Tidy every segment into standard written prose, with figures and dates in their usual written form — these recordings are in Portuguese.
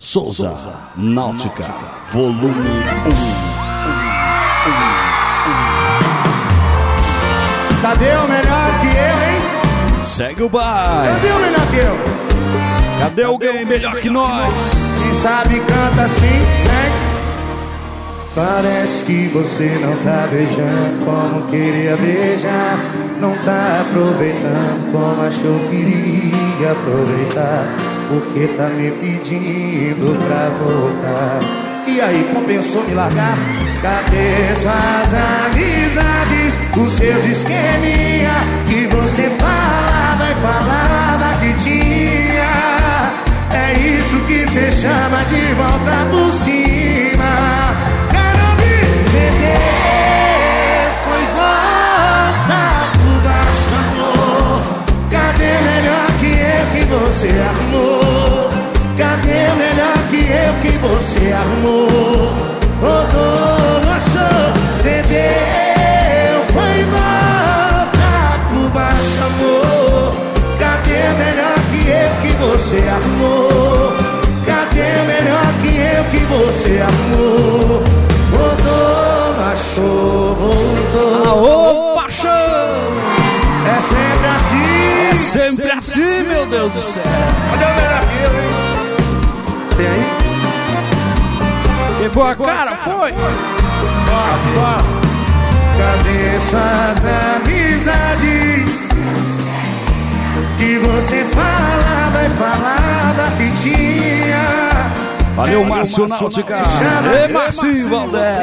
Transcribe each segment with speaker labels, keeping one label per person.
Speaker 1: Souza Náutica, volume
Speaker 2: 1. Cadê o melhor que eu, hein?
Speaker 1: Segue o baile.
Speaker 2: Cadê o melhor que eu?
Speaker 1: Cadê alguém melhor que nós?
Speaker 2: Quem sabe canta assim, hein? Parece que você não tá beijando como queria beijar. Não tá aproveitando como achou que iria aproveitar. Porque tá me pedindo pra voltar. E aí, compensou me largar? Cadê suas amizades? Os seus esqueminha que você falava e falava que tinha. É isso que cê chama de volta por cima. Quero me ceder, foi volta por baixo, amor. Cadê melhor que eu que você arrumou? Cadê melhor que eu que você arrumou? Rodou, achou, cedeu, foi volta por baixo, amor. Cadê melhor que eu que você arrumou? Cadê melhor que eu que você arrumou? Rodou, achou, voltou.
Speaker 1: Aô, paixão!
Speaker 2: É sempre assim.
Speaker 1: É sempre assim, meu Deus do céu.
Speaker 2: Cadê o melhor que eu, hein? Tem aí?
Speaker 1: Pegou a cara, foi?
Speaker 2: Cadê essas amizades que você falava e falava que tinha?
Speaker 1: Valeu, Márcio Náutica. E Marcinho Valdez.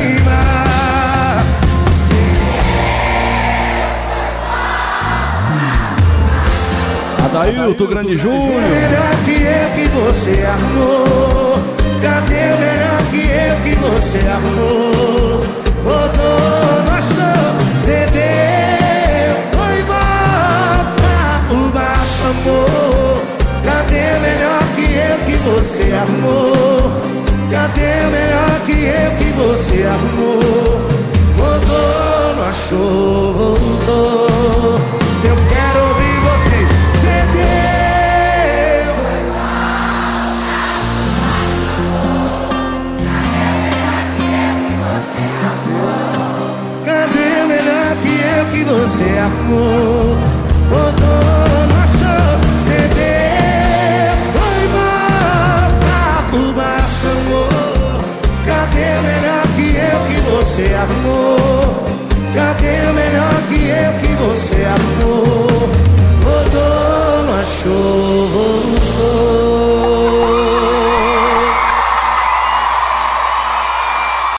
Speaker 1: Adailton Grande Júnior.
Speaker 2: Cadê o melhor que eu que você arrumou? Cadê o melhor que eu que você arrumou? Rodou, achou, cedeu, foi volta por baixo, amor. Cadê o melhor que eu que você arrumou? Cadê o melhor que eu que você arrumou? Rodou, não achou, voltou. Eu quero ouvir vocês. Cedeu, foi cadê o melhor que eu que você arrumou? Rodou, não achou, cedeu, foi volta por baixo, amor. Cadê o melhor que eu que você arrumou?